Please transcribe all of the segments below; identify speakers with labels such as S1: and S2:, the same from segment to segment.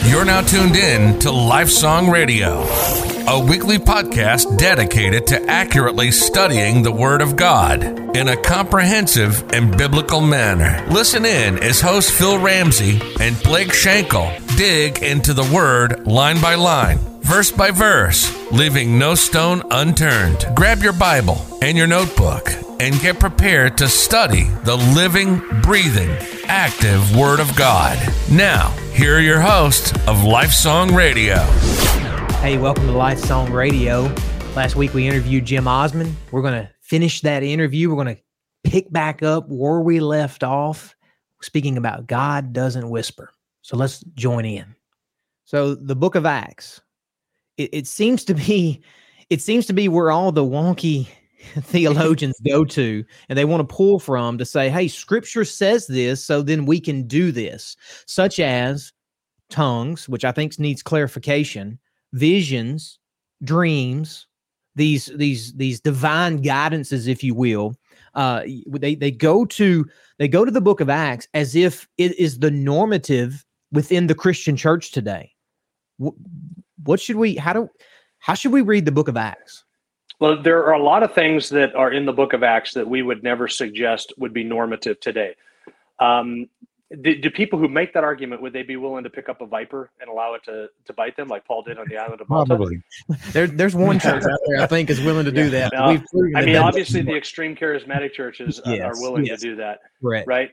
S1: You're now tuned in to Lifesong Radio, a weekly podcast dedicated to accurately studying the Word of God in a comprehensive and biblical manner. Listen in as host Phil Ramsey and Blake Shankle dig into the Word line by line, verse by verse, leaving no stone unturned. Grab your Bible and your notebook and get prepared to study the living, breathing, active Word of God. Now, here are your hosts of Lifesong Radio.
S2: Hey, welcome to Lifesong Radio. Last week we interviewed Jim Osmond. We're going to finish that interview. We're going to pick back up where we left off, speaking about God doesn't whisper. So let's join in. So the book of Acts, it seems to be where all the wonky theologians go to, and they want to pull from to say, hey, Scripture says this, so then we can do this, such as tongues, which I think needs clarification, visions, dreams, these divine guidances, if you will. They go to the book of Acts as if it is the normative within the Christian church today. How should we read the book of Acts?
S3: Well, there are a lot of things that are in the book of Acts that we would never suggest would be normative today. Do people who make that argument, would they be willing to pick up a viper and allow it to bite them like Paul did on the island of Malta?
S4: Probably.
S2: There's one church out there, I think, is willing to do that.
S3: Obviously the extreme charismatic churches are willing to do that. Right.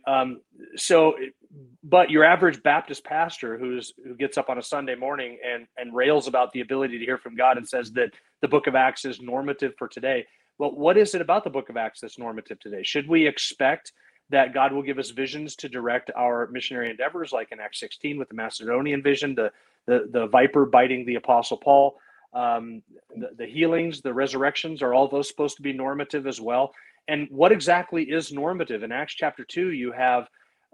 S3: But your average Baptist pastor who gets up on a Sunday morning and rails about the ability to hear from God and says that the book of Acts is normative for today. Well, what is it about the book of Acts that's normative today? Should we expect that God will give us visions to direct our missionary endeavors, like in Acts 16 with the Macedonian vision, the viper biting the Apostle Paul, the healings, the resurrections, are all those supposed to be normative as well? And what exactly is normative? In Acts chapter 2, you have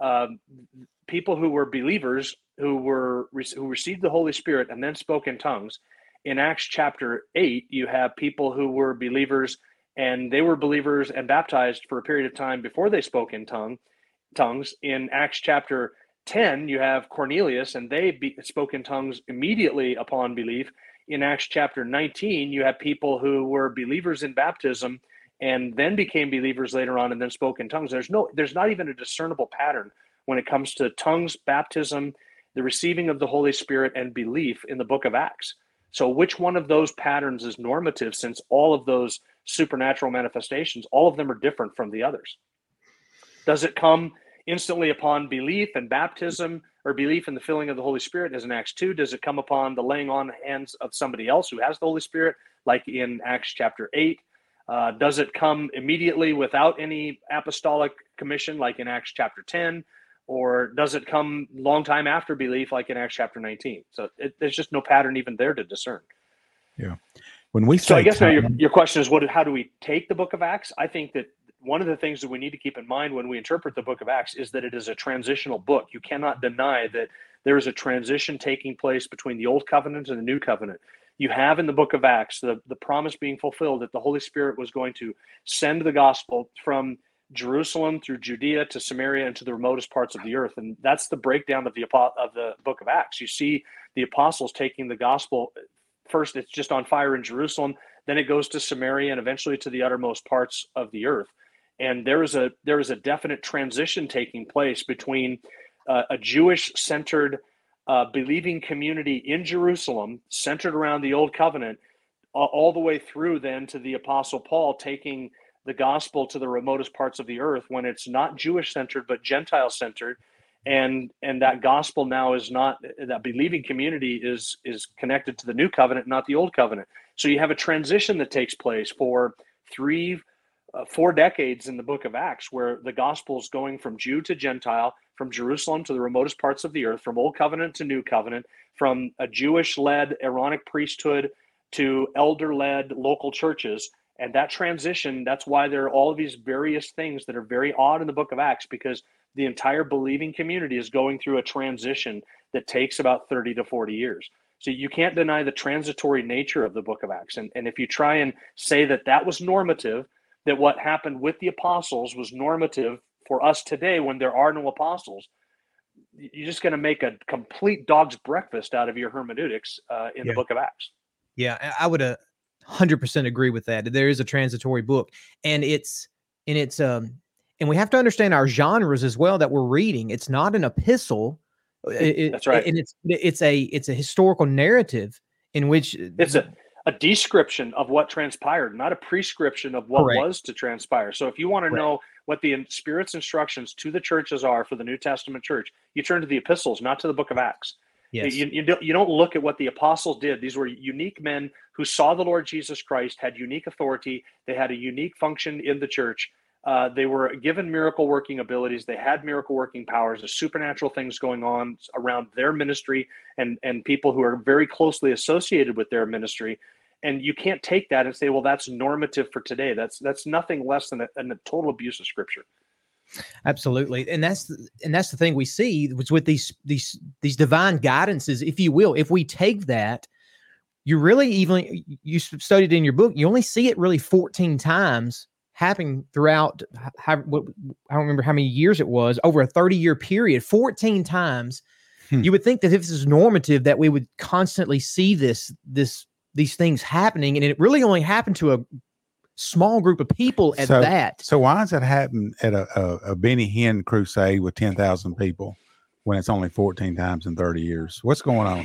S3: people who were believers who received the Holy Spirit and then spoke in tongues. In Acts chapter 8, you have people who were believers and they were believers and baptized for a period of time before they spoke in tongues. In Acts chapter 10, you have Cornelius, and they spoke in tongues immediately upon belief. In Acts chapter 19, you have people who were believers in baptism and then became believers later on and then spoke in tongues. There's not even a discernible pattern when it comes to tongues, baptism, the receiving of the Holy Spirit, and belief in the book of Acts. So which one of those patterns is normative, since all of those supernatural manifestations, all of them are different from the others? Does it come instantly upon belief and baptism, or belief in the filling of the Holy Spirit as in Acts 2? Does it come upon the laying on hands of somebody else who has the Holy Spirit, like in Acts chapter 8? Does it come immediately without any apostolic commission, like in Acts chapter 10? Or does it come long time after belief, like in Acts chapter 19? So there's just no pattern even there to discern.
S4: Yeah.
S3: So I guess your question is, how do we take the book of Acts? I think that one of the things that we need to keep in mind when we interpret the book of Acts is that it is a transitional book. You cannot deny that there is a transition taking place between the Old Covenant and the New Covenant. You have in the book of Acts the promise being fulfilled that the Holy Spirit was going to send the gospel from Jerusalem through Judea to Samaria and to the remotest parts of the earth. And that's the breakdown of the book of Acts. You see the apostles taking the gospel. First, it's just on fire in Jerusalem. Then it goes to Samaria and eventually to the uttermost parts of the earth. And there is a definite transition taking place between a Jewish-centered believing community in Jerusalem, centered around the Old Covenant, all the way through then to the Apostle Paul taking the gospel to the remotest parts of the earth, when it's not Jewish-centered but Gentile-centered. And that gospel now is not, that believing community is connected to the new covenant, not the old covenant. So you have a transition that takes place for 4 decades in the book of Acts, where the gospel is going from Jew to Gentile, from Jerusalem to the remotest parts of the earth, from old covenant to new covenant, from a Jewish-led Aaronic priesthood to elder-led local churches. And that transition, that's why there are all of these various things that are very odd in the book of Acts, because the entire believing community is going through a transition that takes about 30 to 40 years. So you can't deny the transitory nature of the book of Acts. And if you try and say that was normative, that what happened with the apostles was normative for us today when there are no apostles, you're just going to make a complete dog's breakfast out of your hermeneutics in the book of Acts.
S2: Yeah, I would 100% agree with that. There is a transitory book, and and we have to understand our genres as well that we're reading. It's not an epistle.
S3: That's right.
S2: And it's a historical narrative in which
S3: it's a description of what transpired, not a prescription of what was to transpire. So if you want to know what the Spirit's instructions to the churches are for the New Testament church, you turn to the epistles, not to the book of Acts. Yes. You don't look at what the apostles did. These were unique men who saw the Lord Jesus Christ, had unique authority. They had a unique function in the church. They were given miracle working abilities. They had miracle working powers. There's supernatural things going on around their ministry and people who are very closely associated with their ministry. And you can't take that and say, well, that's normative for today. That's nothing less than a total abuse of Scripture.
S2: Absolutely. And that's the thing we see with these divine guidances, if you will. If we take that, you studied in your book, you only see it really 14 times happening throughout, I don't remember how many years it was, over a 30-year period, 14 times. You would think that if this is normative, that we would constantly see these things happening, and it really only happened to a small group of people at that.
S4: So why does that happen at a Benny Hinn crusade with 10,000 people when it's only 14 times in 30 years? What's going on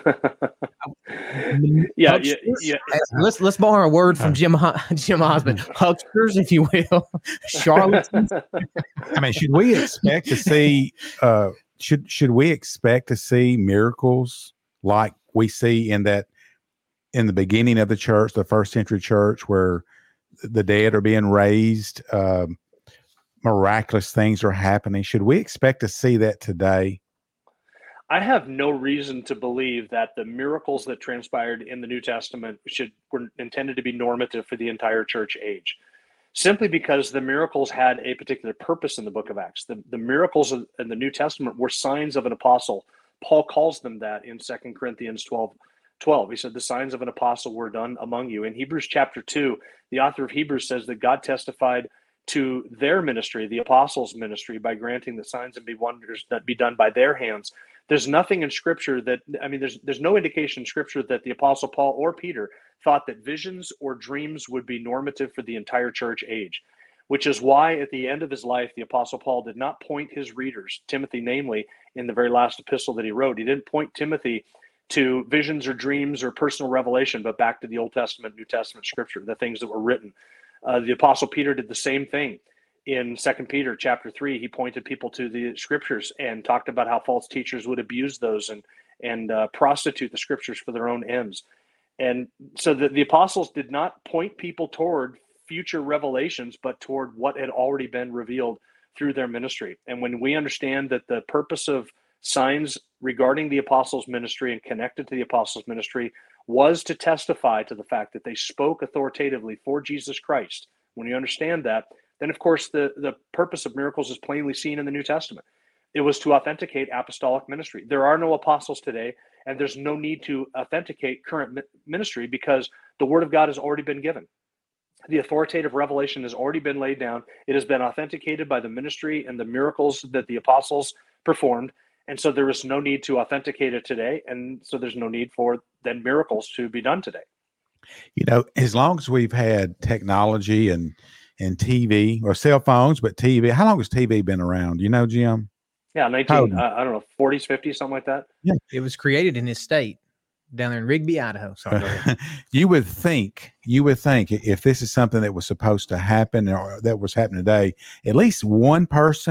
S4: here?
S3: Yeah.
S2: Let's borrow a word from Jim Osmond. Hucksters, if you will, charlatans.
S4: I mean, should we expect to see? Should we expect to see miracles like we see in the beginning of the church, the first century church, where the dead are being raised, miraculous things are happening? Should we expect to see that today?
S3: I have no reason to believe that the miracles that transpired in the New Testament were intended to be normative for the entire church age, simply because the miracles had a particular purpose in the book of Acts. The miracles in the New Testament were signs of an apostle. Paul calls them that in 2 Corinthians 12. He said, the signs of an apostle were done among you. In Hebrews chapter 2, the author of Hebrews says that God testified to their ministry, the apostles' ministry, by granting the signs and wonders that be done by their hands. There's nothing in Scripture there's no indication in Scripture that the apostle Paul or Peter thought that visions or dreams would be normative for the entire church age, which is why at the end of his life, the apostle Paul did not point his readers, Timothy namely, in the very last epistle that he wrote. He didn't point Timothy to visions or dreams or personal revelation, but back to the Old Testament, New Testament Scripture, the things that were written. The Apostle Peter did the same thing. In 2 Peter chapter 3, he pointed people to the Scriptures and talked about how false teachers would abuse those and prostitute the Scriptures for their own ends. And so the apostles did not point people toward future revelations, but toward what had already been revealed through their ministry. And when we understand that the purpose of signs regarding the apostles' ministry and connected to the apostles' ministry was to testify to the fact that they spoke authoritatively for Jesus Christ. When you understand that, then of course the purpose of miracles is plainly seen in the New Testament. It was to authenticate apostolic ministry. There are no apostles today, and there's no need to authenticate current ministry because the word of God has already been given. The authoritative revelation has already been laid down. It has been authenticated by the ministry and the miracles that the apostles performed. And so there is no need to authenticate it today. And so there's no need for then miracles to be done today.
S4: You know, as long as we've had technology and TV or cell phones, but TV, how long has TV been around? You know, Jim?
S3: Yeah, 40s, 50s, something like that.
S2: Yeah. It was created in his state down there in Rigby, Idaho. Sorry.
S4: You would think if this is something that was supposed to happen or that was happening today, at least one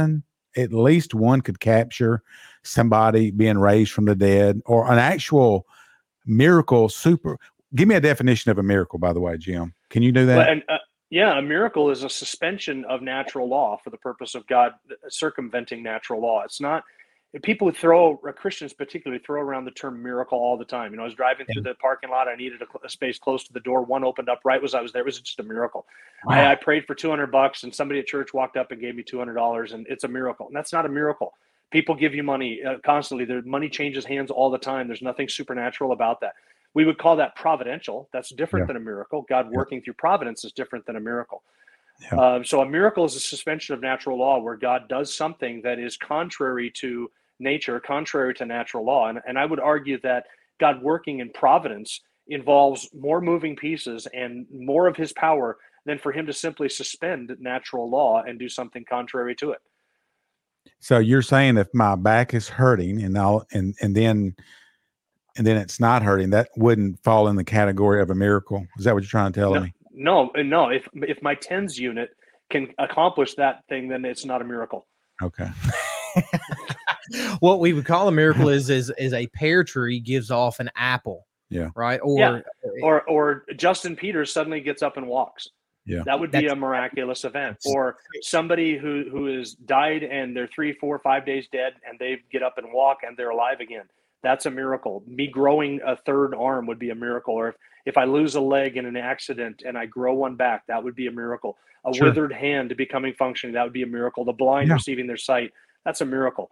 S4: could capture somebody being raised from the dead or an actual miracle. Give me a definition of a miracle, by the way, Jim. Can you do that?
S3: A miracle is a suspension of natural law for the purpose of God circumventing natural law. It's not, Christians particularly throw around the term miracle all the time. You know, I was driving through the parking lot. I needed a space close to the door. One opened up right as I was there. It was just a miracle. Wow. I prayed for $200 and somebody at church walked up and gave me $200 and it's a miracle. And that's not a miracle. People give you money constantly. Their money changes hands all the time. There's nothing supernatural about that. We would call that providential. That's different than a miracle. God working through providence is different than a miracle. Yeah. So a miracle is a suspension of natural law where God does something that is contrary to nature, contrary to natural law. And I would argue that God working in providence involves more moving pieces and more of his power than for him to simply suspend natural law and do something contrary to it.
S4: So you're saying if my back is hurting and then it's not hurting, that wouldn't fall in the category of a miracle? Is that what you're trying to tell me?
S3: No. If my TENS unit can accomplish that thing, then it's not a miracle.
S4: Okay.
S2: What we would call a miracle is a pear tree gives off an apple.
S4: Yeah.
S2: Right.
S3: Or Justin Peters suddenly gets up and walks.
S4: Yeah.
S3: That would be a miraculous event. Or somebody who has died and they're 3, 4, 5 days dead and they get up and walk and they're alive again. That's a miracle. Me growing a third arm would be a miracle. Or if I lose a leg in an accident and I grow one back, that would be a miracle. A withered hand becoming functioning, that would be a miracle. The blind receiving their sight, that's a miracle.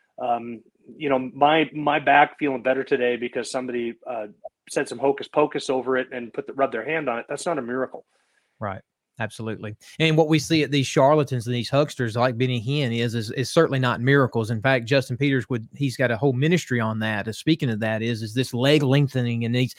S3: My back feeling better today because somebody said some hocus pocus over it and rubbed their hand on it. That's not a miracle.
S2: Right. Absolutely. And what we see at these charlatans and these hucksters like Benny Hinn is certainly not miracles. In fact, Justin Peters he's got a whole ministry on that. Speaking of that is this leg lengthening and these,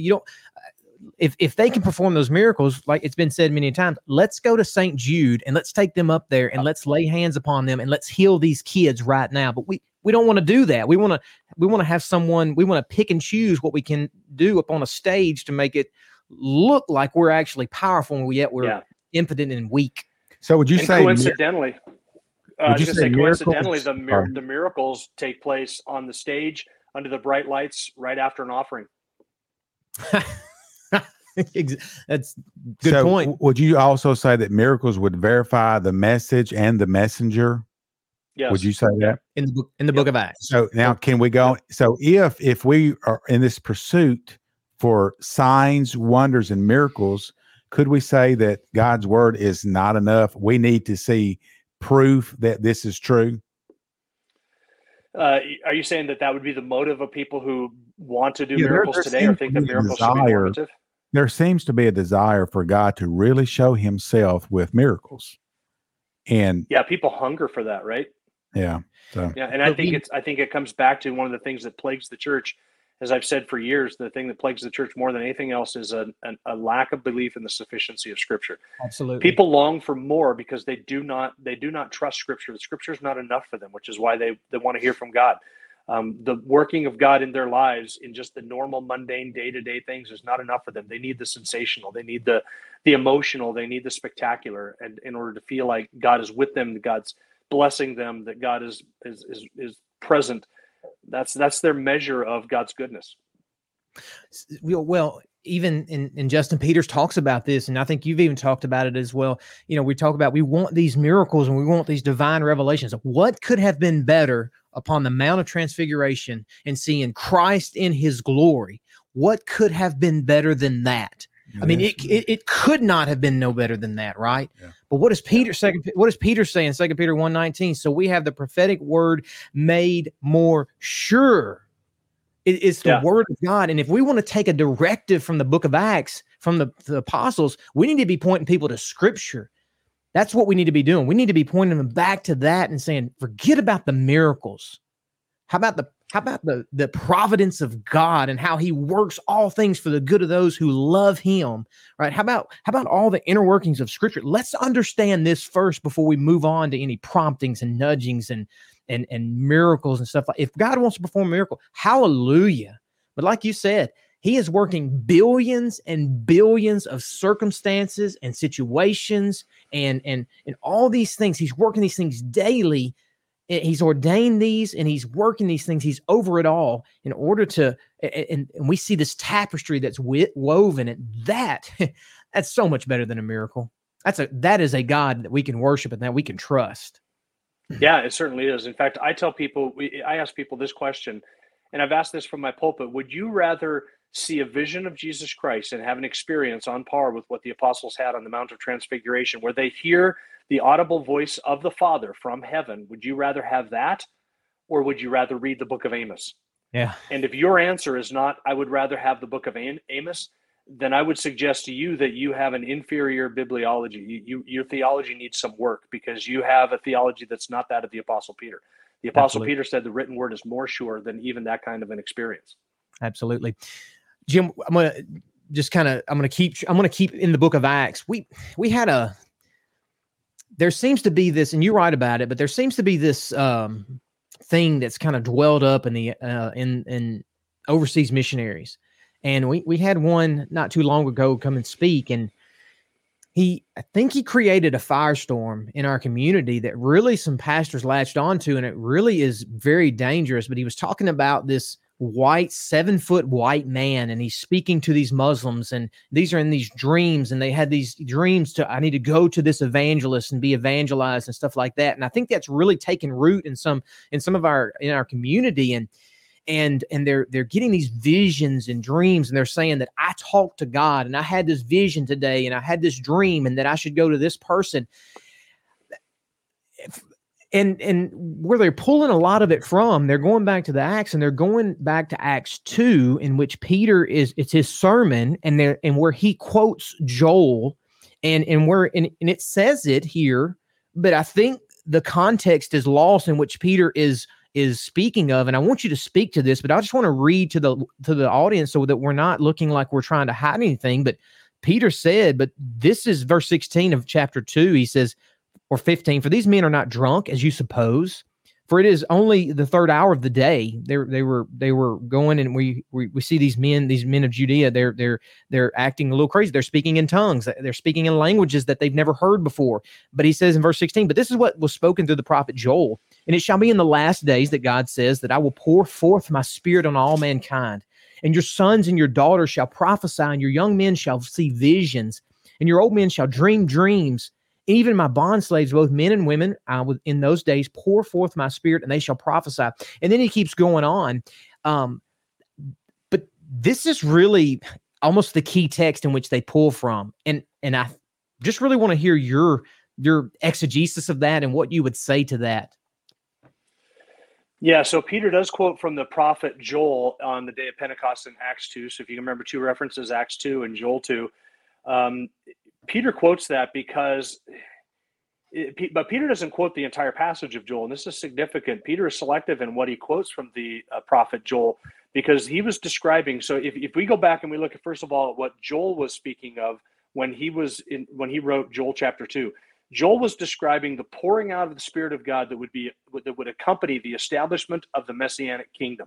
S2: if they can perform those miracles, like it's been said many times, let's go to St. Jude and let's take them up there and let's lay hands upon them and let's heal these kids right now. But we don't want to do that. We want to have someone, we want to pick and choose what we can do up on a stage to make it look like we're actually powerful and yet we're impotent and weak.
S4: So would you say
S3: coincidentally, the miracles take place on the stage under the bright lights right after an offering?
S2: That's good point.
S4: Would you also say that miracles would verify the message and the messenger?
S3: Yes.
S4: Would you say that
S2: in the book of Acts?
S4: So now can we go? So if we are in this pursuit for signs, wonders, and miracles, could we say that God's word is not enough? We need to see proof that this is true.
S3: Are you saying that would be the motive of people who want to do miracles today, or think that miracles should be normative?
S4: There seems to be a desire for God to really show himself with miracles. And
S3: people hunger for that, right?
S4: Yeah.
S3: And I think it comes back to one of the things that plagues the church. As I've said for years, the thing that plagues the church more than anything else is a lack of belief in the sufficiency of Scripture.
S2: Absolutely.
S3: People long for more because they do not trust Scripture. The Scripture is not enough for them, which is why they want to hear from God. The working of God in their lives in just the normal, mundane, day-to-day things is not enough for them. They need the sensational. They need the emotional. They need the spectacular. And in order to feel like God is with them, that God's blessing them, that God is present, that's their measure of God's goodness.
S2: Well, even in Justin Peters talks about this, and I think you've even talked about it as well. We talk about we want these miracles and we want these divine revelations. What could have been better upon the Mount of Transfiguration and seeing Christ in his glory? What could have been better than that? I mean, it could not have been no better than that, right? Yeah. But what does Peter say in 2 Peter 1:19? So we have the prophetic word made more sure. It's the word of God. And if we want to take a directive from the book of Acts, from the apostles, we need to be pointing people to Scripture. That's what we need to be doing. We need to be pointing them back to that and saying, forget about the miracles. How about the providence of God and how he works all things for the good of those who love him, right? How about all the inner workings of Scripture? Let's understand this first before we move on to any promptings and nudgings and miracles and stuff. If God wants to perform a miracle, hallelujah. But like you said, he is working billions and billions of circumstances and situations and all these things. He's working these things daily. He's ordained these and he's working these things. He's over it all in order to, and we see this tapestry that's woven, and that's so much better than a miracle. That is a God that we can worship and that we can trust.
S3: Yeah, it certainly is. In fact, I ask people this question, and I've asked this from my pulpit: would you rather see a vision of Jesus Christ and have an experience on par with what the apostles had on the Mount of Transfiguration, where they hear the audible voice of the Father from heaven? Would you rather have that, or would you rather read the book of Amos?
S2: Yeah.
S3: And if your answer is not, I would rather have the book of Amos, then I would suggest to you that you have an inferior bibliology. Your theology needs some work, because you have a theology that's not that of the Apostle Peter. The Apostle
S2: Absolutely.
S3: Peter said the written word is more sure than even that kind of an experience.
S2: Absolutely. Jim, I'm going to keep in the book of Acts. There seems to be this, and you're right about it, but there seems to be this thing that's kind of dwelled up in the in overseas missionaries. And we had one not too long ago come and speak, and I think he created a firestorm in our community that really some pastors latched onto, and it really is very dangerous. But he was talking about this 7-foot white man, and he's speaking to these Muslims, and these are in these dreams, and they had these dreams I need to go to this evangelist and be evangelized and stuff like that. And I think that's really taken root in some of our community, and they're getting these visions and dreams, and they're saying that I talked to God and I had this vision today and I had this dream and that I should go to this person. And where they're pulling a lot of it from, they're going back to the Acts, and they're going back to Acts 2, in which Peter it's his sermon, and where he quotes Joel, and it says it here, but I think the context is lost in which Peter is speaking of. And I want you to speak to this, but I just want to read to the audience so that we're not looking like we're trying to hide anything. But Peter said, but this is verse 16 of chapter 2. He says, or 15, for these men are not drunk as you suppose, for it is only the third hour of the day. They were going, and we see these men of Judea. They're acting a little crazy. They're speaking in tongues. They're speaking in languages that they've never heard before. But he says in verse 16, but this is what was spoken through the prophet Joel. And it shall be in the last days that God says that I will pour forth my spirit on all mankind. And your sons and your daughters shall prophesy, and your young men shall see visions, and your old men shall dream dreams. Even my bondslaves, both men and women, I will in those days pour forth my spirit, and they shall prophesy. And then he keeps going on. But this is really almost the key text in which they pull from. And I just really want to hear your exegesis of that and what you would say to that.
S3: Yeah, so Peter does quote from the prophet Joel on the day of Pentecost in Acts 2. So if you can remember two references, Acts 2 and Joel 2, Peter quotes that but Peter doesn't quote the entire passage of Joel, and this is significant. Peter is selective in what he quotes from the prophet Joel, because he was describing. So if we go back and we look at, first of all, what Joel was speaking of when he wrote Joel chapter 2, Joel was describing the pouring out of the Spirit of God that would accompany the establishment of the Messianic kingdom.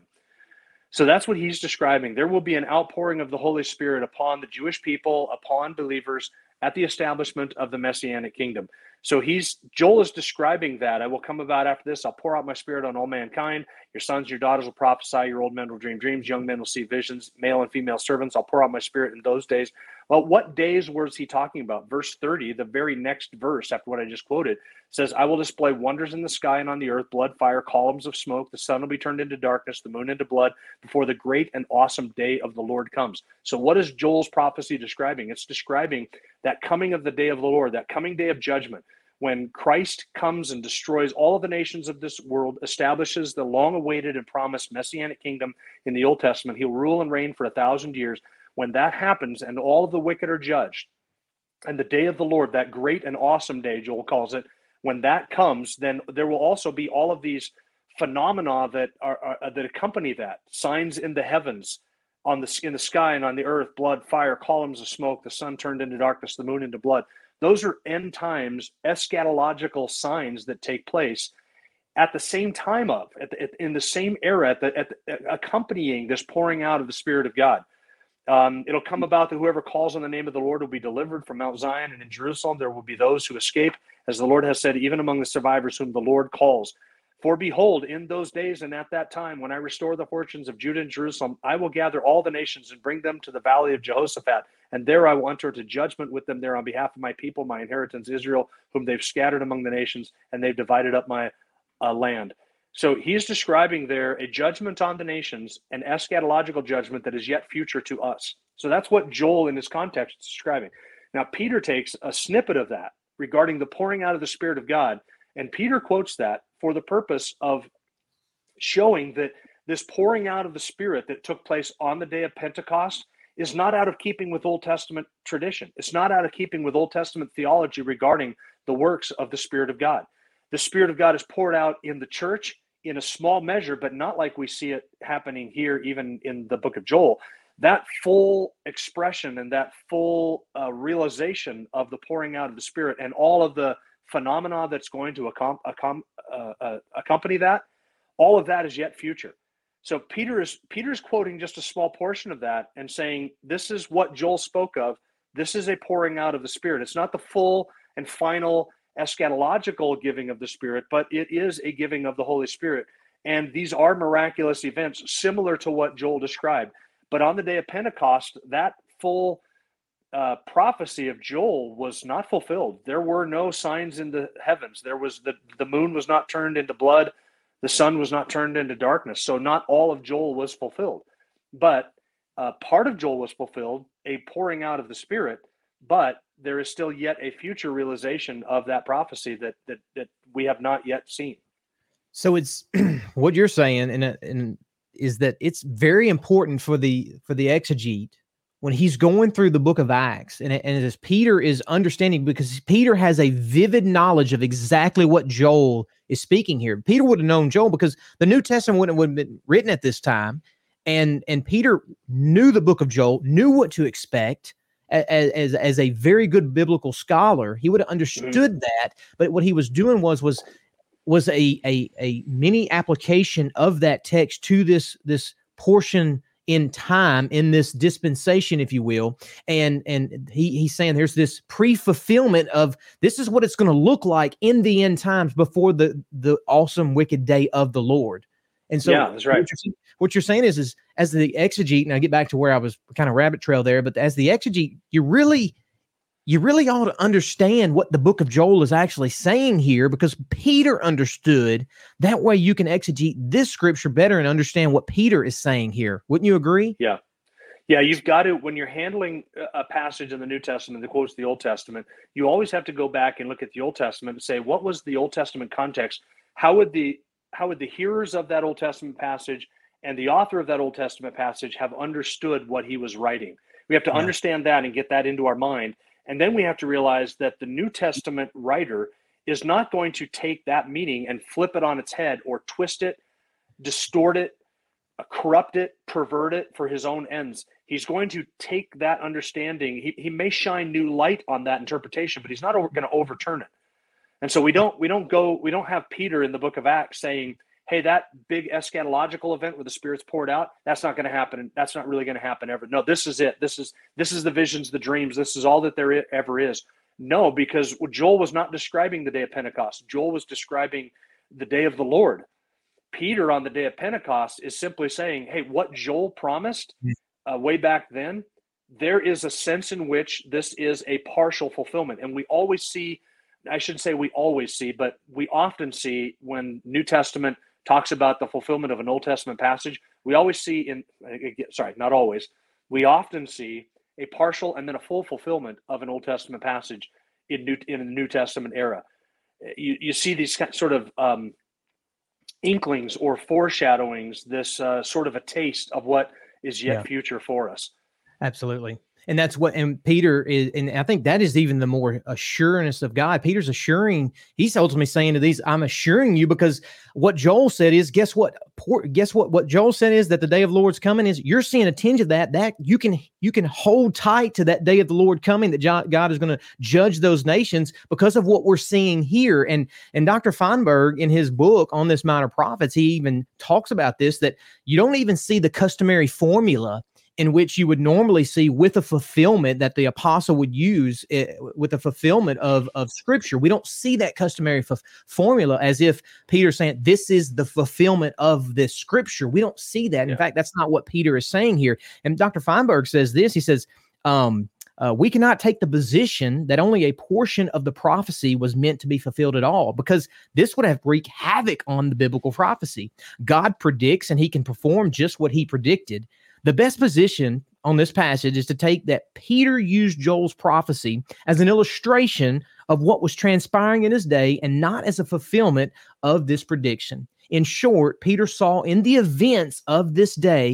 S3: So that's what he's describing. There will be an outpouring of the Holy Spirit upon the Jewish people, upon believers, at the establishment of the Messianic kingdom. So Joel is describing that. I will come about after this. I'll pour out my spirit on all mankind. Your sons and your daughters will prophesy. Your old men will dream dreams. Young men will see visions. Male and female servants, I'll pour out my spirit in those days. Well, what days was he talking about? Verse 30, the very next verse after what I just quoted, says, I will display wonders in the sky and on the earth, blood, fire, columns of smoke. The sun will be turned into darkness, the moon into blood, before the great and awesome day of the Lord comes. So what is Joel's prophecy describing? It's describing that coming of the day of the Lord, that coming day of judgment, when Christ comes and destroys all of the nations of this world, establishes the long-awaited and promised Messianic kingdom in the Old Testament. He'll rule and reign for 1,000 years. When that happens and all of the wicked are judged, and the day of the Lord, that great and awesome day, Joel calls it, when that comes, then there will also be all of these phenomena that accompany that. Signs in the heavens, in the sky and on the earth, blood, fire, columns of smoke, the sun turned into darkness, the moon into blood. Those are end times eschatological signs that take place at the same time in the same era, accompanying this pouring out of the Spirit of God. It'll come about that whoever calls on the name of the Lord will be delivered from Mount Zion, and in Jerusalem there will be those who escape, as the Lord has said, even among the survivors whom the Lord calls. For behold, in those days and at that time, when I restore the fortunes of Judah and Jerusalem, I will gather all the nations and bring them to the valley of Jehoshaphat, and there I will enter into judgment with them there on behalf of my people, my inheritance Israel, whom they've scattered among the nations, and they've divided up my land. So he's describing there a judgment on the nations, an eschatological judgment that is yet future to us. So that's what Joel in this context is describing. Now, Peter takes a snippet of that regarding the pouring out of the Spirit of God, and Peter quotes that for the purpose of showing that this pouring out of the Spirit that took place on the day of Pentecost is not out of keeping with Old Testament tradition. It's not out of keeping with Old Testament theology regarding the works of the Spirit of God. The Spirit of God is poured out in the church in a small measure, but not like we see it happening here, even in the book of Joel. That full expression and that full realization of the pouring out of the Spirit and all of the phenomena that's going to accompany that, all of that is yet future. So Peter's quoting just a small portion of that and saying, this is what Joel spoke of. This is a pouring out of the Spirit. It's not the full and final eschatological giving of the Spirit, but it is a giving of the Holy Spirit. And these are miraculous events similar to what Joel described. But on the day of Pentecost, that full prophecy of Joel was not fulfilled. There were no signs in the heavens. There was the moon was not turned into blood. The sun was not turned into darkness. So not all of Joel was fulfilled. But part of Joel was fulfilled, a pouring out of the Spirit. But there is still yet a future realization of that prophecy that we have not yet seen.
S2: So it's what you're saying, and is that it's very important for the exegete when he's going through the book of Acts, and as Peter is understanding, because Peter has a vivid knowledge of exactly what Joel is speaking here. Peter would have known Joel because the New Testament wouldn't have been written at this time, and Peter knew the book of Joel, knew what to expect. As a very good biblical scholar, he would have understood that. But what he was doing was a mini application of that text to this portion in time, in this dispensation, if you will. And he's saying there's this pre-fulfillment of this is what it's going to look like in the end times before the awesome wicked day of the Lord. And so
S3: yeah, that's right.
S2: What you're saying is as the exegete, and I get back to where I was kind of rabbit trail there, but as the exegete, you really ought to understand what the book of Joel is actually saying here, because Peter understood. That way you can exegete this scripture better and understand what Peter is saying here. Wouldn't you agree?
S3: Yeah. Yeah, you've got to, when you're handling a passage in the New Testament that quotes the Old Testament, you always have to go back and look at the Old Testament and say, what was the Old Testament context? How would the hearers of that Old Testament passage and the author of that Old Testament passage have understood what he was writing? We have to understand that and get that into our mind. And then we have to realize that the New Testament writer is not going to take that meaning and flip it on its head or twist it, distort it, corrupt it, pervert it for his own ends. He's going to take that understanding. He may shine new light on that interpretation, but he's not going to overturn it. And so we don't have Peter in the book of Acts saying, hey, that big eschatological event where the Spirit's poured out, that's not going to happen. That's not really going to happen ever. No, this is it. This is the visions, the dreams. This is all that there ever is. No, because Joel was not describing the day of Pentecost. Joel was describing the day of the Lord. Peter on the day of Pentecost is simply saying, hey, what Joel promised way back then, there is a sense in which this is a partial fulfillment. And we always see, I shouldn't say we always see, but we often see when New Testament talks about the fulfillment of an Old Testament passage, we always see not always, we often see a partial and then a full fulfillment of an Old Testament passage in the New Testament era. You see these sort of inklings or foreshadowings, this sort of a taste of what is yet future for us.
S2: Absolutely. And that's what, and Peter is, and I think that is even the more assurance of God. Peter's assuring, he's ultimately saying to these, I'm assuring you, because what Joel said is, guess what? What Joel said is that the day of the Lord's coming is, you're seeing a tinge of that you can hold tight to that day of the Lord coming, that God is going to judge those nations because of what we're seeing here. And Dr. Feinberg, in his book on this Minor Prophets, he even talks about this, that you don't even see the customary formula in which you would normally see with a fulfillment that the apostle would use with the fulfillment of scripture. We don't see that customary formula as if Peter's saying, this is the fulfillment of this scripture. We don't see that. In fact, that's not what Peter is saying here. And Dr. Feinberg says this, he says, we cannot take the position that only a portion of the prophecy was meant to be fulfilled at all, because this would have wreaked havoc on the biblical prophecy. God predicts, and he can perform just what he predicted. The best position on this passage is to take that Peter used Joel's prophecy as an illustration of what was transpiring in his day and not as a fulfillment of this prediction. In short, Peter saw in the events of this day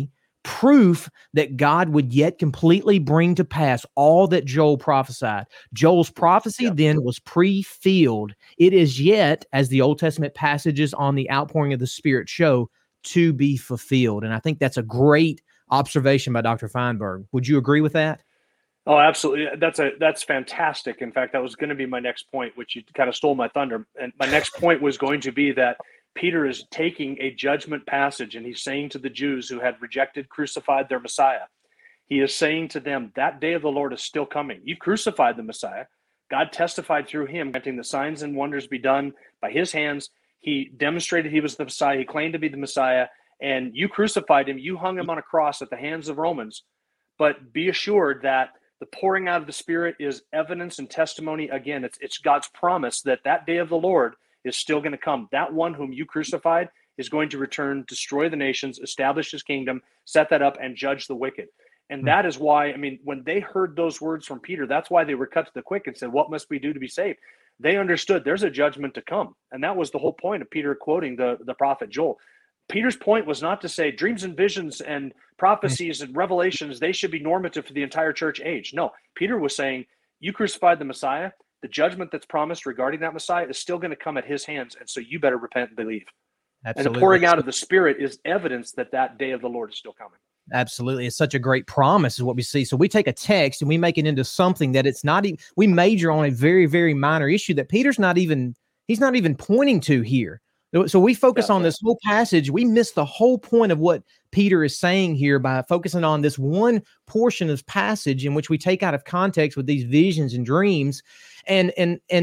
S2: proof that God would yet completely bring to pass all that Joel prophesied. Joel's prophecy then was pre-filled. It is yet, as the Old Testament passages on the outpouring of the Spirit show, to be fulfilled. And I think that's a great observation by Dr. Feinberg. Would you agree with that?
S3: Oh, absolutely. That's fantastic. In fact, that was going to be my next point, which you kind of stole my thunder. And my next point was going to be that Peter is taking a judgment passage and he's saying to the Jews who had rejected, crucified their Messiah, he is saying to them, that day of the Lord is still coming. You crucified the Messiah. God testified through him, granting the signs and wonders be done by his hands. He demonstrated he was the Messiah. He claimed to be the Messiah. And you crucified him. You hung him on a cross at the hands of Romans. But be assured that the pouring out of the Spirit is evidence and testimony. Again, it's God's promise that that day of the Lord is still going to come. That one whom you crucified is going to return, destroy the nations, establish his kingdom, set that up, and judge the wicked. And that is why, I mean, when they heard those words from Peter, that's why they were cut to the quick and said, what must we do to be saved? They understood there's a judgment to come. And that was the whole point of Peter quoting the prophet Joel. Peter's point was not to say dreams and visions and prophecies and revelations, they should be normative for the entire church age. No, Peter was saying, you crucified the Messiah. The judgment that's promised regarding that Messiah is still going to come at his hands. And so you better repent and believe. Absolutely. And the pouring out of the Spirit is evidence that that day of the Lord is still coming.
S2: Absolutely. It's such a great promise is what we see. So we take a text and we make it into something that it's not even, we major on a very, very minor issue that Peter's not even pointing to here. So we focus on this whole passage. We miss the whole point of what Peter is saying here by focusing on this one portion of this passage in which we take out of context with these visions and dreams. And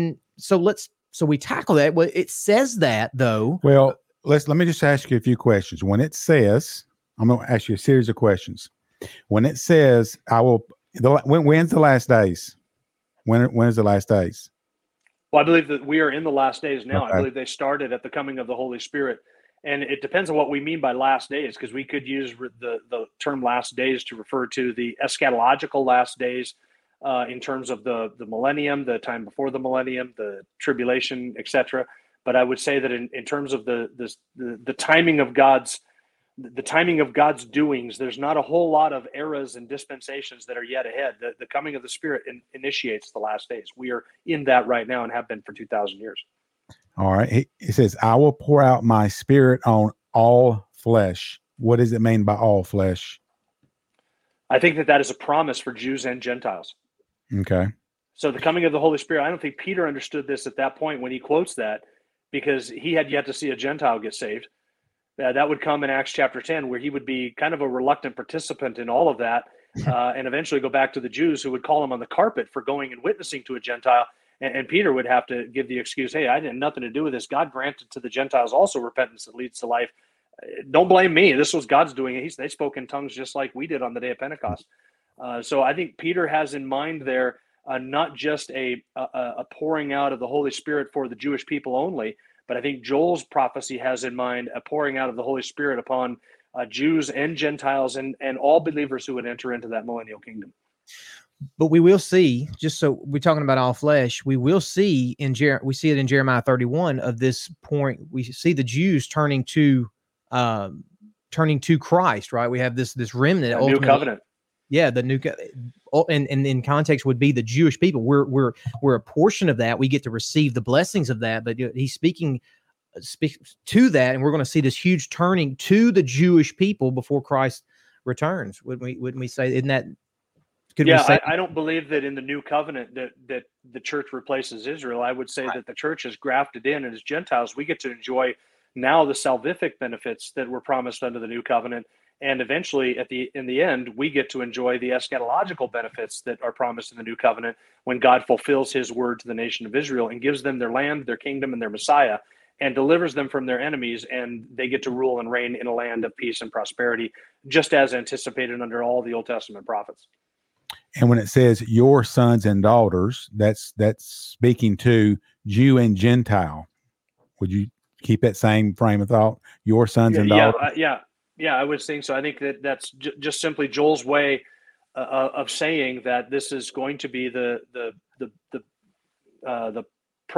S2: so we tackle that. Well, it says that though.
S4: Well, let me just ask you a few questions. When it says, I'm going to ask you a series of questions. When it says, when's the last days? When is the last days?
S3: Well, I believe that we are in the last days now.
S4: Okay.
S3: I believe they started at the coming of the Holy Spirit. And it depends on what we mean by last days, because we could use the term last days to refer to the eschatological last days in terms of the millennium, the time before the millennium, the tribulation, etc. But I would say that in terms of the timing of God's doings, there's not a whole lot of eras and dispensations that are yet ahead. The coming of the Spirit initiates the last days. We are in that right now and have been for 2,000 years.
S4: All right. It says, I will pour out my Spirit on all flesh. What does it mean by all flesh?
S3: I think that is a promise for Jews and Gentiles.
S4: Okay.
S3: So the coming of the Holy Spirit, I don't think Peter understood this at that point when he quotes that, because he had yet to see a Gentile get saved. That would come in Acts chapter 10, where he would be kind of a reluctant participant in all of that, and eventually go back to the Jews who would call him on the carpet for going and witnessing to a Gentile. And Peter would have to give the excuse, hey, I had nothing to do with this. God granted to the Gentiles also repentance that leads to life. Don't blame me. This was God's doing. They spoke in tongues just like we did on the day of Pentecost. So I think Peter has in mind there not just a pouring out of the Holy Spirit for the Jewish people only, but I think Joel's prophecy has in mind a pouring out of the Holy Spirit upon Jews and Gentiles and all believers who would enter into that millennial kingdom.
S2: But we will see, just so we're talking about all flesh, we will see we see it in Jeremiah 31 of this point. We see the Jews turning to Christ, right? We have this remnant,
S3: a new covenant.
S2: Yeah, the new, and in context would be the Jewish people. We're a portion of that. We get to receive the blessings of that. But he's speaking to that, and we're going to see this huge turning to the Jewish people before Christ returns. Wouldn't we say? Isn't that?
S3: I don't believe that in the new covenant that the church replaces Israel. I would say that the church is grafted in, and as Gentiles, we get to enjoy now the salvific benefits that were promised under the new covenant. And eventually, in the end, we get to enjoy the eschatological benefits that are promised in the new covenant when God fulfills his word to the nation of Israel and gives them their land, their kingdom, and their Messiah, and delivers them from their enemies, and they get to rule and reign in a land of peace and prosperity, just as anticipated under all the Old Testament prophets.
S4: And when it says your sons and daughters, that's speaking to Jew and Gentile. Would you keep that same frame of thought? Your sons and daughters?
S3: Yeah, I would think so. I think that's just simply Joel's way of saying that this is going to be the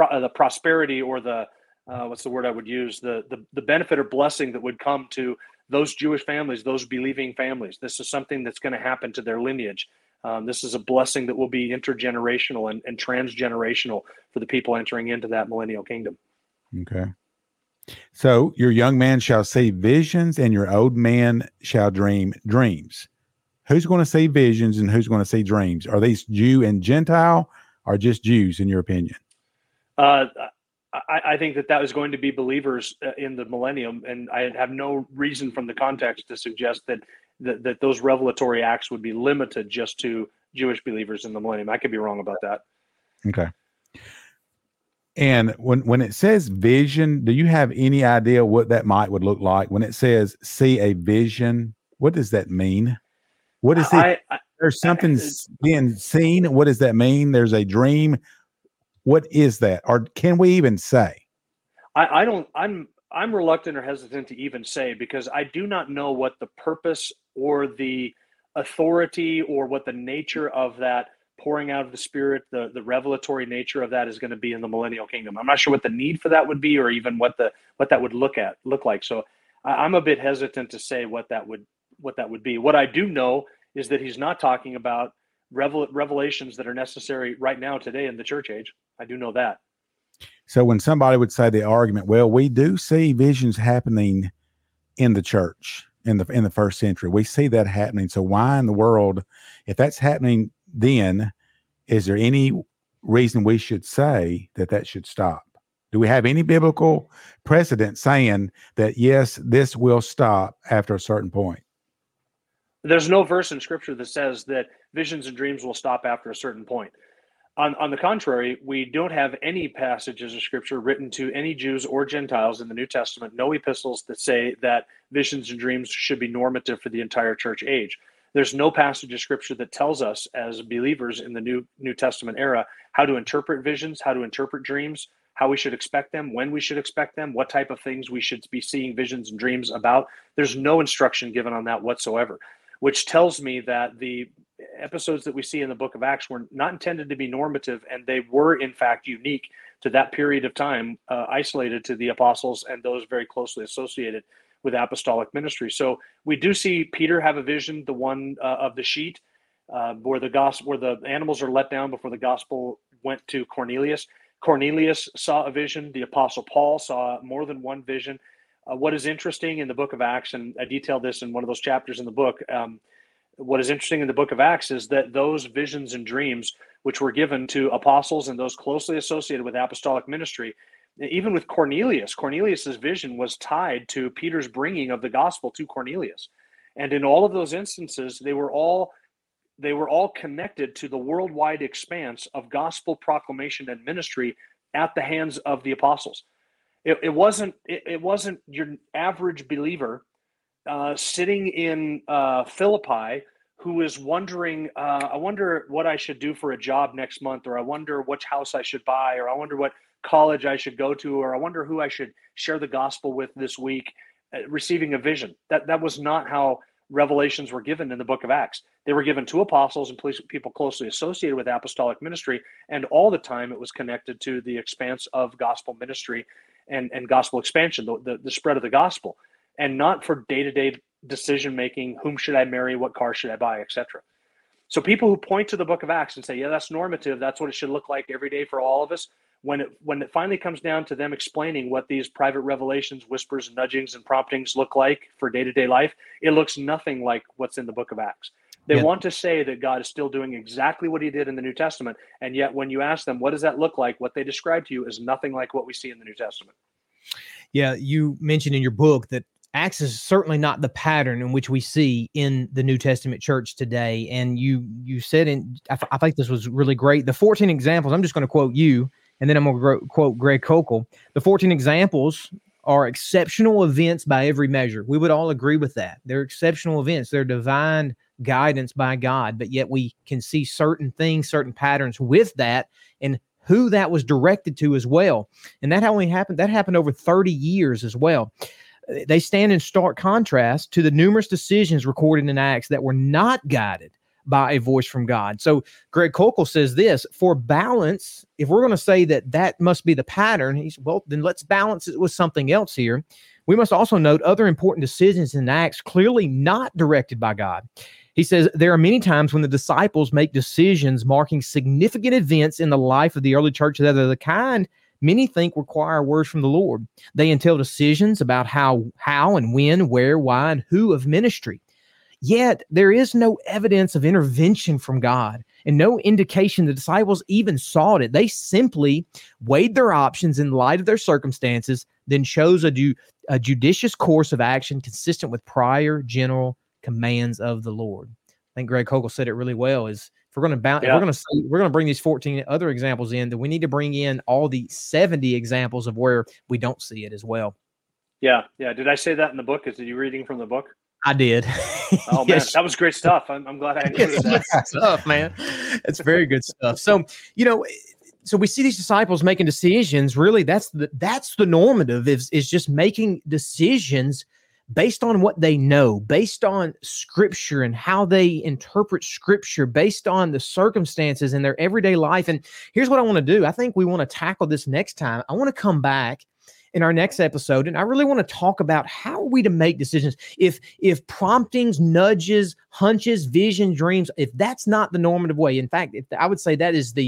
S3: prosperity, or the what's the word I would use, the benefit or blessing that would come to those Jewish families, those believing families. This is something that's going to happen to their lineage. This is a blessing that will be intergenerational and transgenerational for the people entering into that millennial kingdom.
S4: Okay. So your young man shall see visions and your old man shall dream dreams. Who's going to see visions and who's going to see dreams? Are these Jew and Gentile or just Jews in your opinion?
S3: I think that was going to be believers in the millennium, and I have no reason from the context to suggest that those revelatory acts would be limited just to Jewish believers in the millennium. I could be wrong about that.
S4: Okay. And when it says vision, do you have any idea what that would look like? When it says see a vision, what does that mean? What is it? There's something being seen. What does that mean? There's a dream. What is that? Or can we even say?
S3: I'm reluctant or hesitant to even say, because I do not know what the purpose or the authority or what the nature of that pouring out of the Spirit, the revelatory nature of that is going to be in the millennial kingdom. I'm not sure what the need for that would be, or even what that would look like. So I'm a bit hesitant to say what that would be. What I do know is that he's not talking about revelations that are necessary right now today in the church age. I do know that.
S4: So when somebody would say the argument, well, we do see visions happening in the church in the first century. We see that happening. So why in the world, if that's happening then, is there any reason we should say that should stop? Do we have any biblical precedent saying that, yes, this will stop after a certain point?
S3: There's no verse in Scripture that says that visions and dreams will stop after a certain point. On the contrary, we don't have any passages of Scripture written to any Jews or Gentiles in the New Testament, no epistles that say that visions and dreams should be normative for the entire church age. There's no passage of Scripture that tells us as believers in the New Testament era how to interpret visions, how to interpret dreams, how we should expect them, when we should expect them, what type of things we should be seeing visions and dreams about. There's no instruction given on that whatsoever, which tells me that the episodes that we see in the book of Acts were not intended to be normative, and they were in fact unique to that period of time, isolated to the apostles and those very closely associated with apostolic ministry. So we do see Peter have a vision, the one of the sheet, where the animals are let down before the gospel went to Cornelius. Cornelius saw a vision. The apostle Paul saw more than one vision. What is interesting in the book of Acts, and I detail this in one of those chapters in the book, what is interesting in the book of Acts is that those visions and dreams which were given to apostles and those closely associated with apostolic ministry, even with Cornelius's vision was tied to Peter's bringing of the gospel to Cornelius. And in all of those instances, they were all connected to the worldwide expanse of gospel proclamation and ministry at the hands of the apostles. It wasn't your average believer sitting in Philippi who is wondering, I wonder what I should do for a job next month, or I wonder which house I should buy, or I wonder what college I should go to, or I wonder who I should share the gospel with this week, receiving a vision. That was not how revelations were given in the book of Acts. They were given to apostles and people closely associated with apostolic ministry, and all the time it was connected to the expanse of gospel ministry and gospel expansion, the spread of the gospel, and not for day-to-day decision making. Whom should I marry? What car should I buy, etc. So people who point to the book of Acts and say, yeah, that's normative, that's what it should look like every day for all of us, when it finally comes down to them explaining what these private revelations, whispers, nudgings, and promptings look like for day-to-day life, it looks nothing like what's in the book of Acts. They want to say that God is still doing exactly what he did in the New Testament, and yet when you ask them, what does that look like, what they describe to you is nothing like what we see in the New Testament.
S2: Yeah, you mentioned in your book that Acts is certainly not the pattern in which we see in the New Testament church today. And you said, I think this was really great, the 14 examples, I'm just going to quote you, and then I'm going to quote Greg Koukl. The 14 examples are exceptional events by every measure. We would all agree with that. They're exceptional events. They're divine guidance by God, but yet we can see certain things, certain patterns with that, and who that was directed to as well. And that happened over 30 years as well. They stand in stark contrast to the numerous decisions recorded in Acts that were not guided by a voice from God. So Greg Koukl says this, for balance, if we're going to say that must be the pattern, then let's balance it with something else here. we must also note other important decisions in Acts clearly not directed by God. He says, there are many times when the disciples make decisions marking significant events in the life of the early church that are the kind many think require words from the Lord. They entail decisions about how and when, where, why, and who of ministry. Yet there is no evidence of intervention from God and no indication the disciples even sought it. They simply weighed their options in light of their circumstances, then chose a judicious course of action consistent with prior general commands of the Lord. I think Greg Koukl said it really well. Is if we're going to bring these 14 other examples in, then we need to bring in all the 70 examples of where we don't see it as well.
S3: Yeah. Did I say that in the book? Is you reading from the book?
S2: I did.
S3: Oh man, that was great stuff. I'm glad I included that
S2: stuff, man. It's very good stuff. So, so we see these disciples making decisions. Really, that's the normative is just making decisions based on what they know, based on Scripture and how they interpret Scripture, based on the circumstances in their everyday life. And here's what I want to do. I think we want to tackle this next time. I want to come back in our next episode, and I really want to talk about how are we to make decisions. If promptings, nudges, hunches, vision, dreams, if that's not the normative way, in fact, I would say that is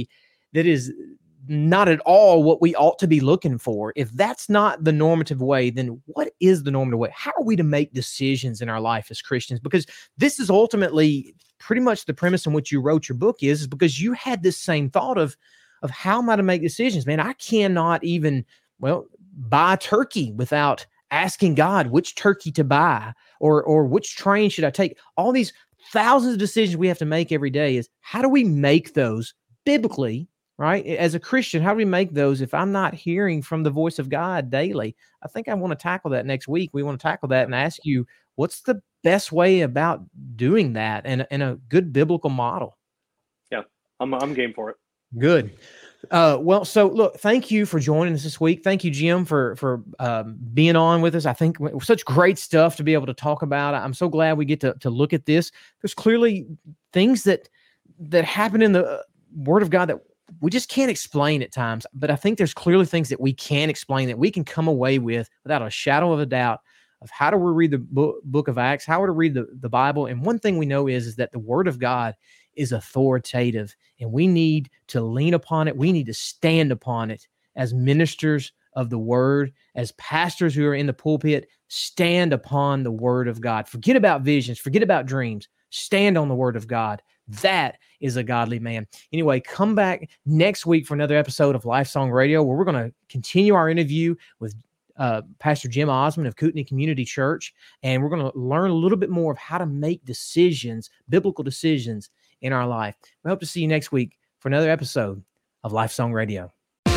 S2: not at all what we ought to be looking for. If that's not the normative way, then what is the normative way? How are we to make decisions in our life as Christians? Because this is ultimately pretty much the premise in which you wrote your book is because you had this same thought of how am I to make decisions? Man, I cannot even, buy turkey without asking God which turkey to buy or which train should I take. All these thousands of decisions we have to make every day is how do we make those biblically, right? As a Christian, how do we make those if I'm not hearing from the voice of God daily? I think I want to tackle that next week. We want to tackle that and ask you, what's the best way about doing that and a good biblical model?
S3: Yeah, I'm game for it.
S2: Good. So look, thank you for joining us this week. Thank you, Jim, for being on with us. I think such great stuff to be able to talk about. I'm so glad we get to look at this. There's clearly things that happen in the Word of God that we just can't explain at times, but I think there's clearly things that we can explain that we can come away with without a shadow of a doubt of how do we read the book of Acts, how to read the Bible. And one thing we know is that the Word of God is authoritative, and we need to lean upon it. We need to stand upon it as ministers of the Word, as pastors who are in the pulpit. Stand upon the Word of God. Forget about visions. Forget about dreams. Stand on the Word of God. That is a godly man. Anyway, come back next week for another episode of Lifesong Radio, where we're going to continue our interview with Pastor Jim Osmond of Kootenai Community Church, and we're going to learn a little bit more of how to make decisions, biblical decisions, in our life. We hope to see you next week for another episode of Lifesong Radio.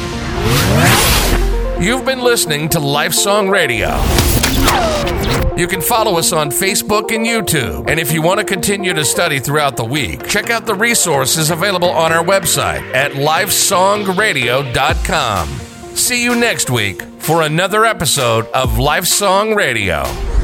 S1: You've been listening to Lifesong Radio. You can follow us on Facebook and YouTube. And if you want to continue to study throughout the week, check out the resources available on our website at lifesongradio.com. See you next week for another episode of Lifesong Radio.